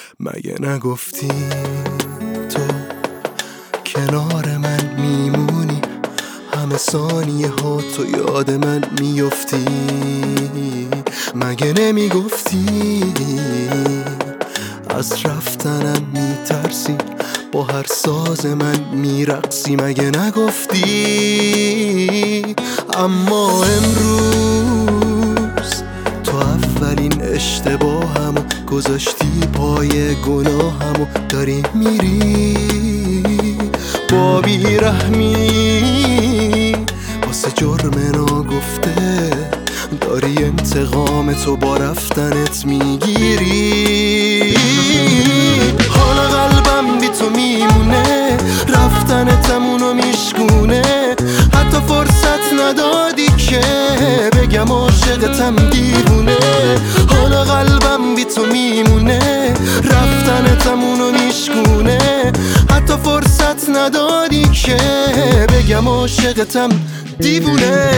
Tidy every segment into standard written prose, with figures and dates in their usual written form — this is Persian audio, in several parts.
مگه نگفتی تو کنار من میمونی، همه ثانیه ها تو یاد من میفتی. مگه نمیگفتی از رفتنم میترسی، با هر ساز من میرقصی. مگه نگفتی اما امروز تو اولین اشتباهمو گذاشتی پای گناهمو، داری میری با بیرحمی واسه جرم ناگفته، داری انتقام تو با رفتنت میگیری. حالا قلبم بی تو میمونه، رفتنت همونو میشکونه، حتی فرصت ندادی که بگم عاشقتم دیوونه. حالا قلبم بی تو میمونه، رفتنت همونو میشکونه، حتی فرصت ندادی که بگم عاشقتم دیوونه.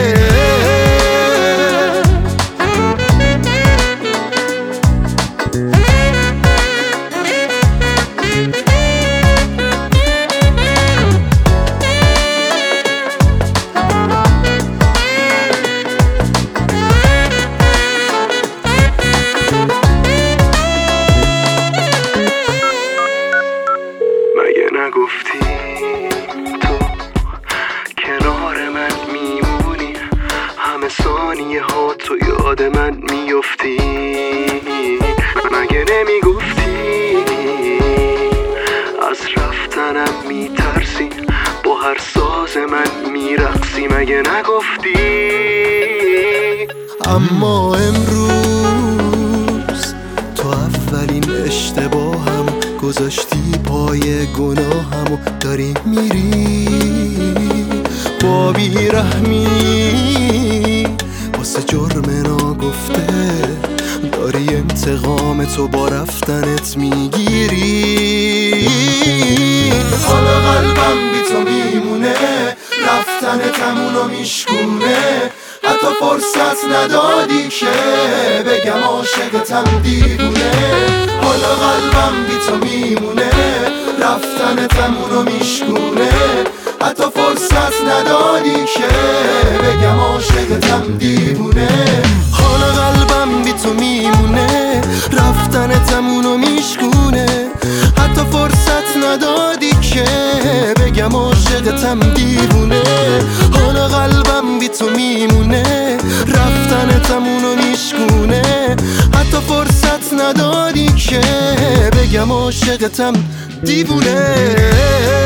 نگفتی تو کنار من میمونی، همه ثانیه ها تو یاد من میفتی. مگه نمیگفتی از رفتنم میترسی، با هر ساز من میرقصی. مگه نگفتی اما امروز تو اولین اشتباهم گذاشتی پای گناهمو، داری میری با بیرحمی واسه جرم ناگفته، داری انتقام تو با رفتنت میگیری. حالا قلبم بی تو میمونه، رفتنت همونو میشکونه، حتی فرصت ندادی که بگم عاشقتم دیوونه. حالا قلبم بی تو میمونه، رفتنت همونو میشکونه، حتی فرصت ندادی که بگم عاشقتم دیوونه. حالا قلبم بی تو میمونه، رفتنت همونو میشکونه، حتی فرصت ندادی که بگم عاشقتم دیوونه. حالا قلبم بی تو میمونه، رفتنت همونو میشکونه، حتی فرصت ندادی که بگم عاشقتم دیوونه.